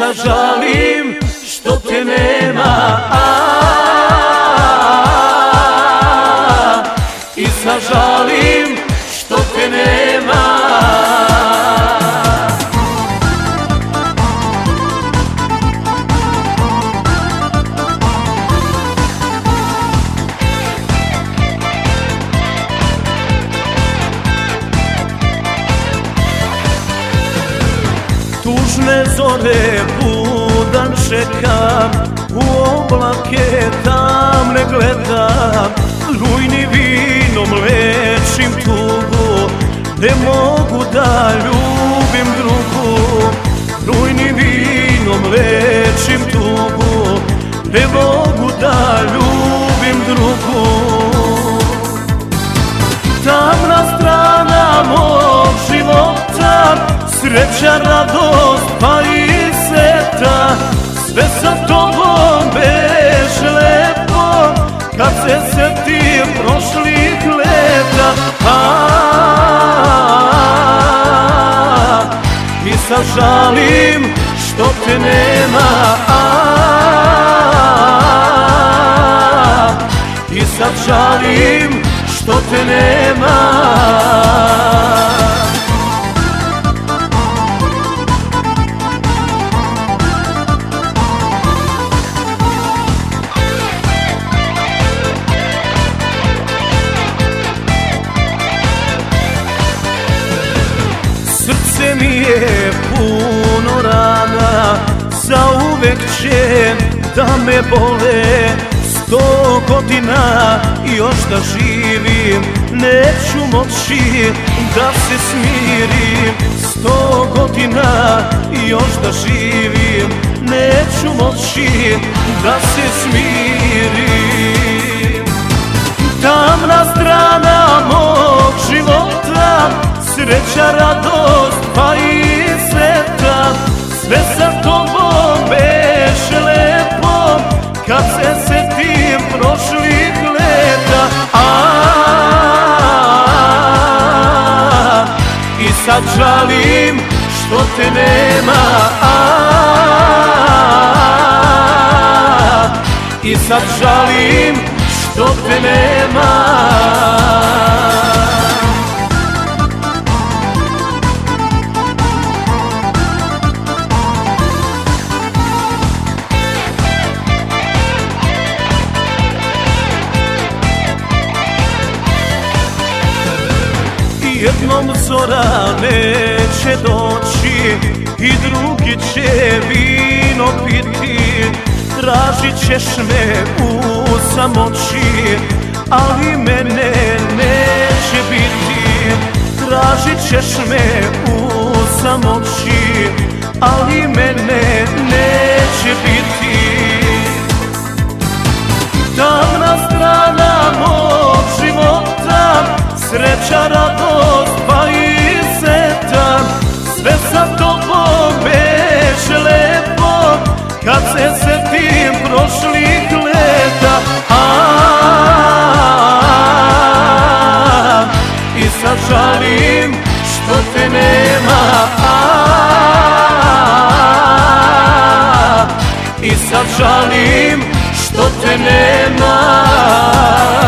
sad žalim što te nema, i sad žalim što te nema. Tužne zore budan čekam, u oblake tamne gledam, rujni vinom lečim tugu, ne mogu da ljubim drugu. Rujni vinom lečim tugu, ne mogu da ljubim drugu. Tamna strana mog života, sreća, radost pa i seta, sve sa tobom beše lepo, kad se setim prošlih leta. I sad žalim što te nema, i sad žalim što te nema. Srce mi je puno rana, zauvek će da me bole. 100 godina još da živim, neću moći da se smirim. 100 godina još da živim, neću moći da se smirim. Tamna strana mog života, sreća, radost pa i seta, sve sa tobom beše lepo, kad se setim prošlih leta. I sad žalim što te nema, i sad žalim što te nema. Jednom zora neće doći i drugi će vino piti. Tražit ćeš me u samoći, ali mene neće biti. Tražit ćeš me u samoći, ali mene neće biti. Tamna strana mog života, sreća, radost pa i seta, sve sa tobom beše lepo, kad se setim prošlih leta. I sad žalim što te nema, i sad žalim što te nema.